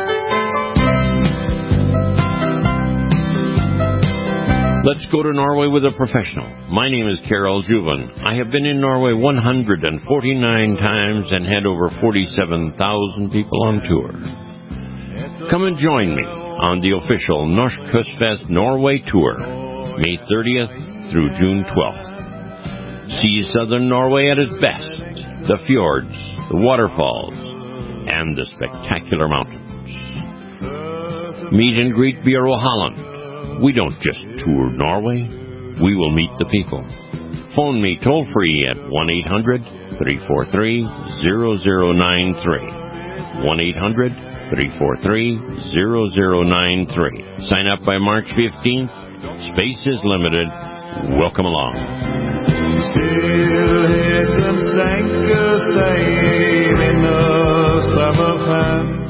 Let's go to Norway with a professional. My name is Carol Juven. I have been in Norway one hundred forty-nine times and had over forty-seven thousand people on tour. Come and join me on the official Norsk Kystfest Norway Tour, May thirtieth through June twelfth. See southern Norway at its best, the fjords, the waterfalls, and the spectacular mountains. Meet and greet Bureau Holland. We don't just tour Norway, we will meet the people. Phone me toll-free at one eight hundred, three four three, zero zero nine three. one eight hundred, three four three, zero zero nine three. Sign up by March fifteenth. Space is limited. Welcome along. Still hit and sank a same in the summertime.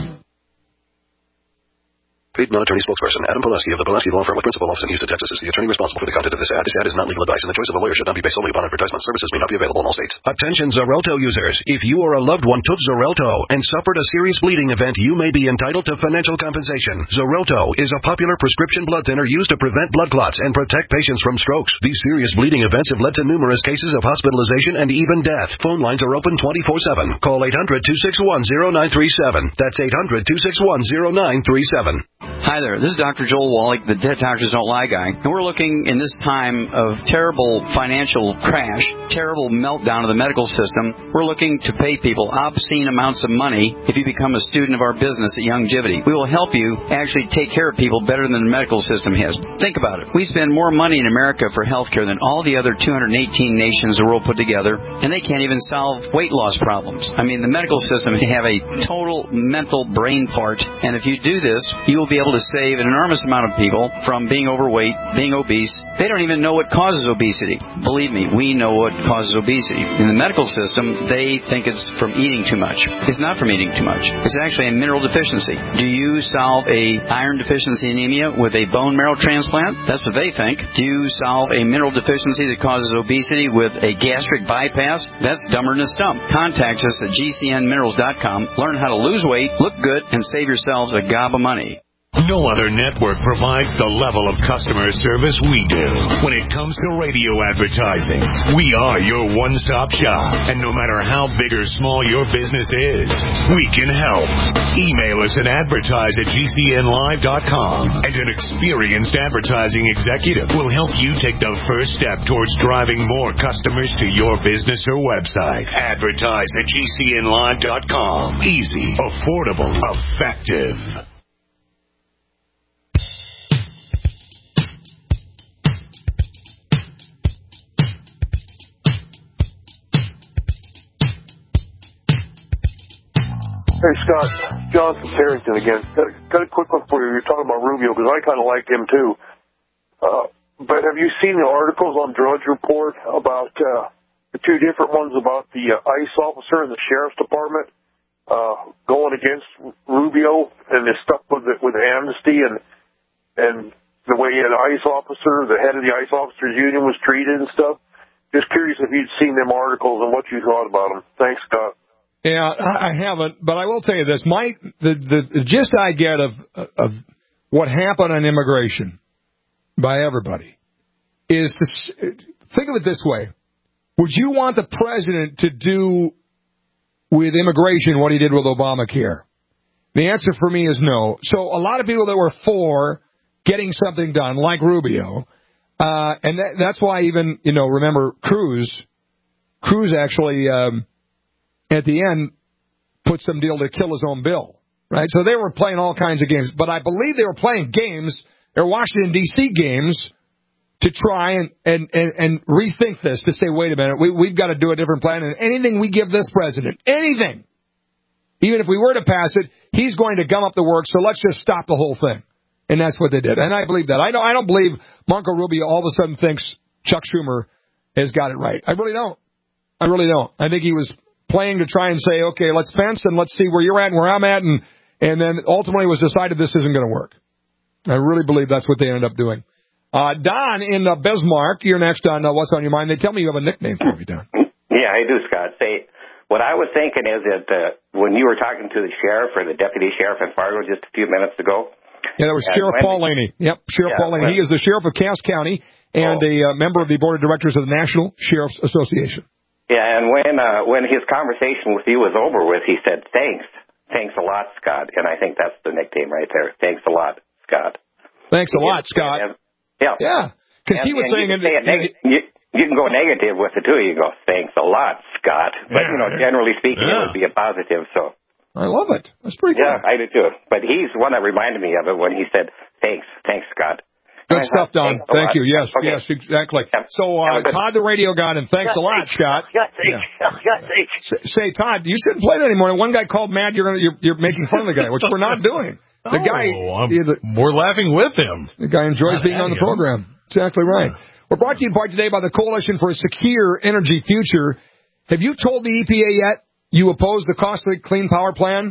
Paid non-attorney spokesperson Adam Pulaski of the Pulaski Law Firm with principal office in Houston, Texas is the attorney responsible for the content of this ad. This ad is not legal advice, and the choice of a lawyer should not be based solely upon advertisement. Services may not be available in all states. Attention Xarelto users. If you or a loved one took Xarelto and suffered a serious bleeding event, you may be entitled to financial compensation. Xarelto is a popular prescription blood thinner used to prevent blood clots and protect patients from strokes. These serious bleeding events have led to numerous cases of hospitalization and even death. Phone lines are open twenty-four seven. Call eight hundred, two six one, zero nine three seven. That's eight hundred, two six one, zero nine three seven. Hi there, this is Doctor Joel Wallach, the Dead Doctors Don't Lie guy, and we're looking in this time of terrible financial crash, terrible meltdown of the medical system, we're looking to pay people obscene amounts of money if you become a student of our business at Youngevity. We will help you actually take care of people better than the medical system has. Think about it. We spend more money in America for health care than all the other two hundred eighteen nations the world put together, and they can't even solve weight loss problems. I mean, the medical system have a total mental brain fart, and if you do this, you will be able to save an enormous amount of people from being overweight, being obese. They don't even know what causes obesity. Believe me, we know what causes obesity. In the medical system, they think it's from eating too much. It's not from eating too much. It's actually a mineral deficiency. Do you solve a iron deficiency anemia with a bone marrow transplant? That's what they think. Do you solve a mineral deficiency that causes obesity with a gastric bypass? That's dumber than a stump. Contact us at G C N minerals dot com. Learn how to lose weight, look good, and save yourselves a gob of money. No other network provides the level of customer service we do. When it comes to radio advertising, we are your one-stop shop. And no matter how big or small your business is, we can help. Email us at advertise at G C N live dot com. And an experienced advertising executive will help you take the first step towards driving more customers to your business or website. Advertise at G C N live dot com. Easy, affordable, effective. Hey, Scott, John from Carrington again. Got a, got a quick one for you. You're talking about Rubio, because I kind of like him, too. Uh, but have you seen the articles on Drudge Report about uh, the two different ones about the uh, ICE officer and the Sheriff's Department uh, going against Rubio and this stuff with the, with the amnesty and and the way an ICE officer, the head of the ICE officers union was treated and stuff? Just curious if you'd seen them articles and what you thought about them. Thanks, Scott. Yeah, I haven't, but I will tell you this. My the, the, the gist I get of of what happened on immigration by everybody is to think of it this way. Would you want the president to do with immigration what he did with Obamacare? The answer for me is no. So a lot of people that were for getting something done, like Rubio, uh, and that, that's why even, you know, remember Cruz, Cruz actually... Um, at the end, put some deal to kill his own bill, right? So they were playing all kinds of games. But I believe they were playing games, they were Washington, D C games, to try and, and, and, and rethink this, to say, wait a minute, we, we've got to do a different plan. And anything we give this president, anything, Even if we were to pass it, he's going to gum up the works, so let's just stop the whole thing. And that's what they did. And I believe that. I don't, I don't believe Marco Rubio all of a sudden thinks Chuck Schumer has got it right. I really don't. I really don't. I think he was playing to try and say, okay, let's fence and let's see where you're at and where I'm at, and, and then ultimately was decided this isn't going to work. I really believe that's what they ended up doing. Uh, Don in uh, Bismarck, you're next on uh, What's on Your Mind. They tell me you have a nickname for me, Don. Yeah, I do, Scott. Say, what I was thinking is that uh, when you were talking to the sheriff or the deputy sheriff in Fargo just a few minutes ago. Yeah, that was Sheriff Paul Laney. Yep, Sheriff yeah, Paul Laney. When, he is the sheriff of Cass County and oh. a uh, member of the board of directors of the National Sheriff's Association. Yeah, and when uh, when his conversation with you was over with, he said, thanks. Thanks a lot, Scott. And I think that's the nickname right there. Thanks a lot, Scott. Thanks a lot, Scott. Yeah. Yeah, because he was and saying... You can, say it neg- you, you can go negative with it, too. You go, thanks a lot, Scott. But, yeah. you know, generally speaking, yeah. it would be a positive, so... I love it. That's pretty yeah, good. Yeah, I do, too. But he's the one that reminded me of it when he said, thanks, thanks, Scott. Good stuff, Don. Thank you. Yes, okay. yes, exactly. So, uh, Todd, the radio guy, and thanks a lot, Scott. Scott, thanks. Scott, thanks. Say, Todd, you shouldn't play that anymore. One guy called mad. You're gonna, you're, you're making fun of the guy, which we're not doing. The oh, guy, I'm, the, we're laughing with him. The guy enjoys not being on the him. program. Exactly right. We're brought to you in part today by the Coalition for a Secure Energy Future. Have you told the E P A yet you oppose the costly Clean Power Plan?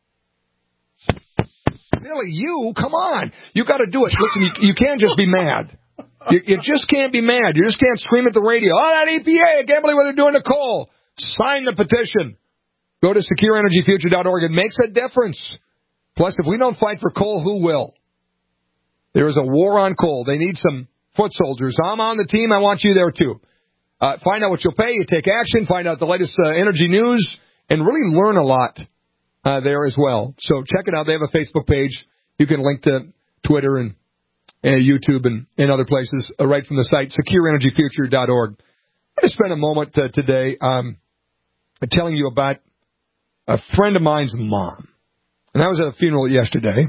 Really, you? Come on. You got to do it. Listen, you, you can't just be mad. You, you just can't be mad. You just can't scream at the radio. Oh, that E P A, I can't believe what they're doing to coal. Sign the petition. Go to secure energy future dot org. It makes a difference. Plus, if we don't fight for coal, who will? There is a war on coal. They need some foot soldiers. I'm on the team. I want you there, too. Uh, find out what you'll pay. You take action. Find out the latest uh, energy news. And really learn a lot uh, there as well. So check it out. They have a Facebook page. You can link to Twitter and, and YouTube and, and other places uh, right from the site, secure energy future dot org. I'm going to spend a moment uh, today um, telling you about a friend of mine's mom. And I was at a funeral yesterday.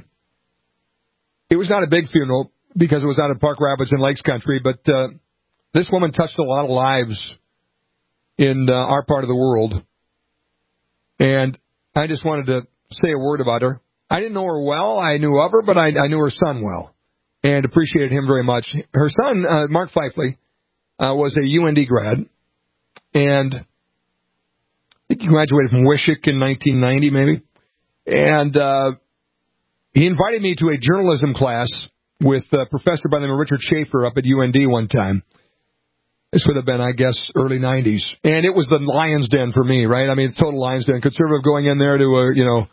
It was not a big funeral because it was out at Park Rapids in Lakes Country, but uh, this woman touched a lot of lives in uh, our part of the world. And I just wanted to say a word about her. I didn't know her well. I knew of her, but I, I knew her son well and appreciated him very much. Her son, uh, Mark Feifley, uh, was a U N D grad, and I think he graduated from Wishick in nineteen ninety, maybe. And uh, he invited me to a journalism class with a professor by the name of Richard Schaefer up at U N D one time. This would have been, I guess, early nineties. And it was the lion's den for me, right? I mean, it's total lion's den. Conservative going in there to, uh, you know,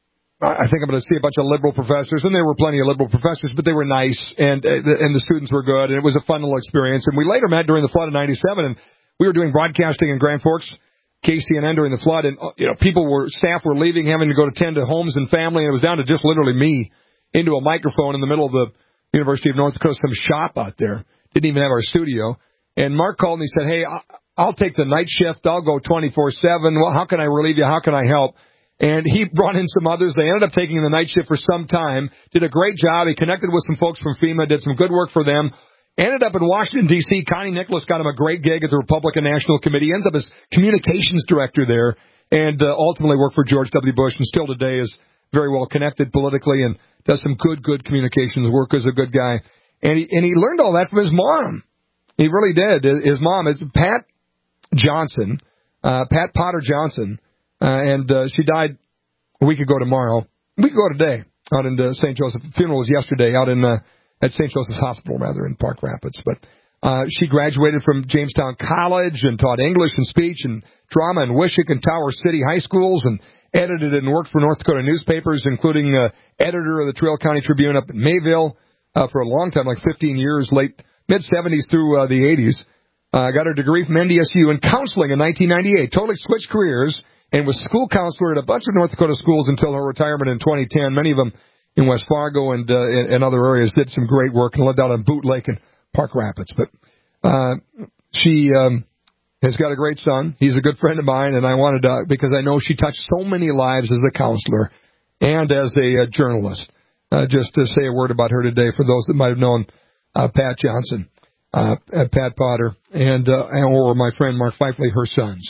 I think I'm going to see a bunch of liberal professors. And there were plenty of liberal professors, but they were nice. And, uh, and the students were good. And it was a fun little experience. And we later met during the flood of ninety-seven. And we were doing broadcasting in Grand Forks, K C N N during the flood. And, you know, people were, staff were leaving, having to go to tend to homes and family. And it was down to just literally me into a microphone in the middle of the University of North Dakota, some shop out there. Didn't even have our studio. And Mark called me and said, hey, I'll take the night shift. I'll go twenty-four seven. Well, how can I relieve you? How can I help? And he brought in some others. They ended up taking the night shift for some time, did a great job. He connected with some folks from FEMA, did some good work for them. Ended up in Washington, D C Connie Nicholas got him a great gig at the Republican National Committee. Ends up as communications director there and uh, ultimately worked for George W. Bush and still today is very well connected politically and does some good, good communications work as a good guy. And he, and he learned all that from his mom. He really did. His mom is Pat Johnson, uh, Pat Potter Johnson, uh, and uh, she died a week ago tomorrow. We could go today out in uh, Saint Joseph. The funeral was yesterday out in uh, at Saint Joseph's Hospital, rather, in Park Rapids. But uh, she graduated from Jamestown College and taught English and speech and drama in Wishick and Tower City high schools and edited and worked for North Dakota newspapers, including uh, editor of the Trail County Tribune up in Mayville uh, for a long time, like fifteen years, late mid-seventies through uh, the eighties. Uh, got her degree from N D S U in counseling in nineteen ninety-eight. Totally switched careers and was school counselor at a bunch of North Dakota schools until her retirement in twenty ten. Many of them in West Fargo and, uh, and, and other areas. Did some great work and lived out on Boot Lake and Park Rapids. But uh, she um, has got a great son. He's a good friend of mine, and I wanted to, because I know she touched so many lives as a counselor and as a, a journalist, uh, just to say a word about her today for those that might have known Uh, Pat Johnson, uh, Pat Potter, and uh, or my friend Mark Feifley, her son. So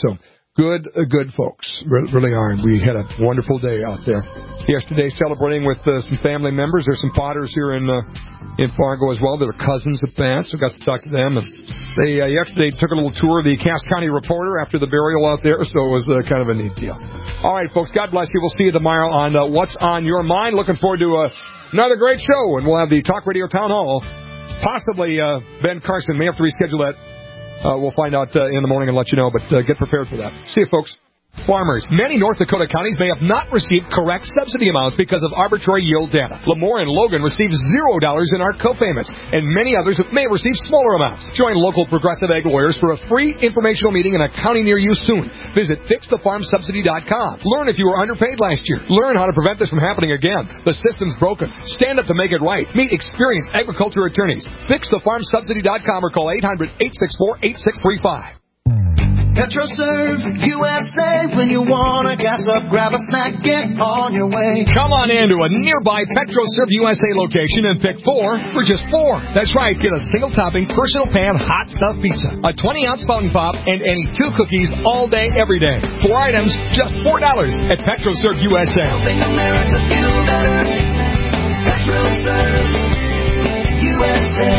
Good, uh, good folks. Re- really are. And we had a wonderful day out there yesterday celebrating with uh, some family members. There's some Potters here in uh, in Fargo as well. They're cousins of Pat, so got to talk to them. And they uh, yesterday took a little tour of the Cass County Reporter after the burial out there, so it was uh, kind of a neat deal. All right, folks, God bless you. We'll see you tomorrow on uh, What's on Your Mind. Looking forward to uh, another great show, and we'll have the Talk Radio Town Hall. Possibly uh, Ben Carson may have to reschedule that. Uh, we'll find out uh, in the morning and let you know, but uh, get prepared for that. See you, folks. Farmers. Many North Dakota counties may have not received correct subsidy amounts because of arbitrary yield data. Lemoore and Logan received zero dollars in A R C co-payments, and many others may have received smaller amounts. Join local Progressive Ag lawyers for a free informational meeting in a county near you soon. Visit fix the farm subsidy dot com. Learn if you were underpaid last year. Learn how to prevent this from happening again. The system's broken. Stand up to make it right. Meet experienced agriculture attorneys. fix the farm subsidy dot com or call eight hundred, eight six four, eight six three five. PetroServe U S A. When you want to gas up, grab a snack, get on your way. Come on in to a nearby PetroServe U S A location and pick four for just four. That's right. Get a single topping, personal pan, hot stuff pizza, a twenty ounce fountain pop, and any two cookies all day, every day. Four items, just four dollars at PetroServe U S A. Helping America feel better. PetroServe U S A.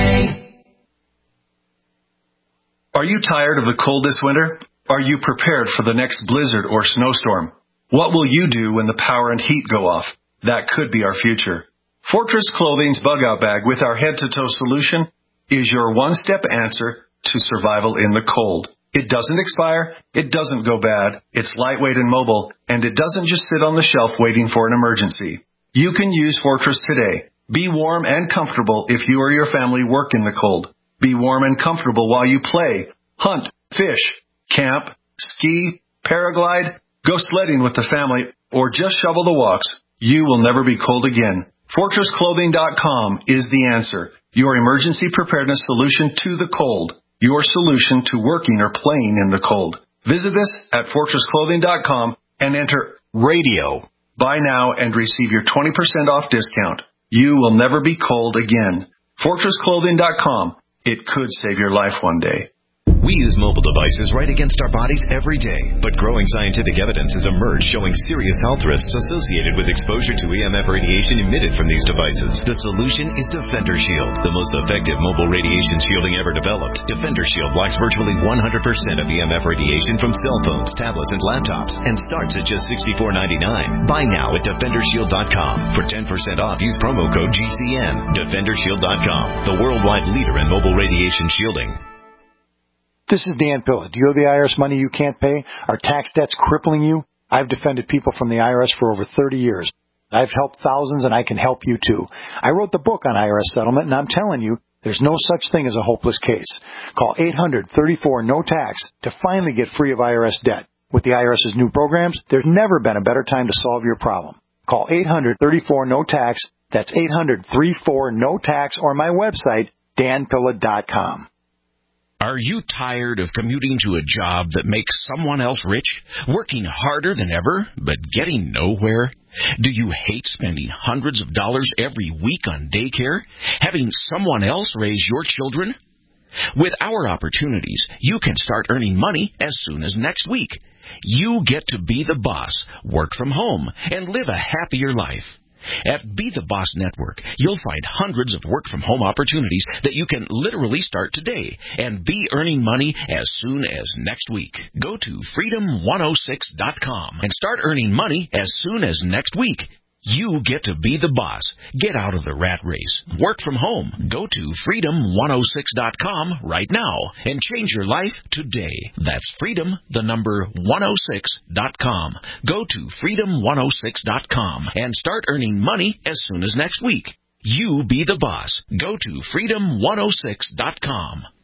Are you tired of the cold this winter? Are you prepared for the next blizzard or snowstorm? What will you do when the power and heat go off? That could be our future. Fortress Clothing's Bug Out Bag with our head-to-toe solution is your one-step answer to survival in the cold. It doesn't expire, it doesn't go bad, it's lightweight and mobile, and it doesn't just sit on the shelf waiting for an emergency. You can use Fortress today. Be warm and comfortable if you or your family work in the cold. Be warm and comfortable while you play, hunt, fish, camp, ski, paraglide, go sledding with the family, or just shovel the walks. You will never be cold again. Fortress Clothing dot com is the answer. Your emergency preparedness solution to the cold. Your solution to working or playing in the cold. Visit us at Fortress Clothing dot com and enter radio. Buy now and receive your twenty percent off discount. You will never be cold again. Fortress Clothing dot com. It could save your life one day. We use mobile devices right against our bodies every day, but growing scientific evidence has emerged showing serious health risks associated with exposure to E M F radiation emitted from these devices. The solution is Defender Shield, the most effective mobile radiation shielding ever developed. Defender Shield blocks virtually one hundred percent of E M F radiation from cell phones, tablets, and laptops, and starts at just sixty-four ninety-nine. Buy now at Defender Shield dot com. For ten percent off, use promo code G C N. Defender Shield dot com, the worldwide leader in mobile radiation shielding. This is Dan Pilla. Do you owe the I R S money you can't pay? Are tax debts crippling you? I've defended people from the I R S for over thirty years. I've helped thousands, and I can help you too. I wrote the book on I R S settlement, and I'm telling you, there's no such thing as a hopeless case. Call eight hundred, thirty-four, no tax to finally get free of I R S debt. With the IRS's new programs, there's never been a better time to solve your problem. Call eight hundred, thirty-four, no tax. That's eight hundred, thirty-four, no tax, or my website, Dan Pilla dot com. Are you tired of commuting to a job that makes someone else rich, working harder than ever, but getting nowhere? Do you hate spending hundreds of dollars every week on daycare, having someone else raise your children? With our opportunities, you can start earning money as soon as next week. You get to be the boss, work from home, and live a happier life. At Be the Boss Network, you'll find hundreds of work-from-home opportunities that you can literally start today and be earning money as soon as next week. Go to freedom one oh six dot com and start earning money as soon as next week. You get to be the boss. Get out of the rat race. Work from home. Go to freedom one oh six dot com right now and change your life today. That's freedom, the number one oh six dot com. Go to freedom one oh six dot com and start earning money as soon as next week. You be the boss. Go to freedom one oh six dot com.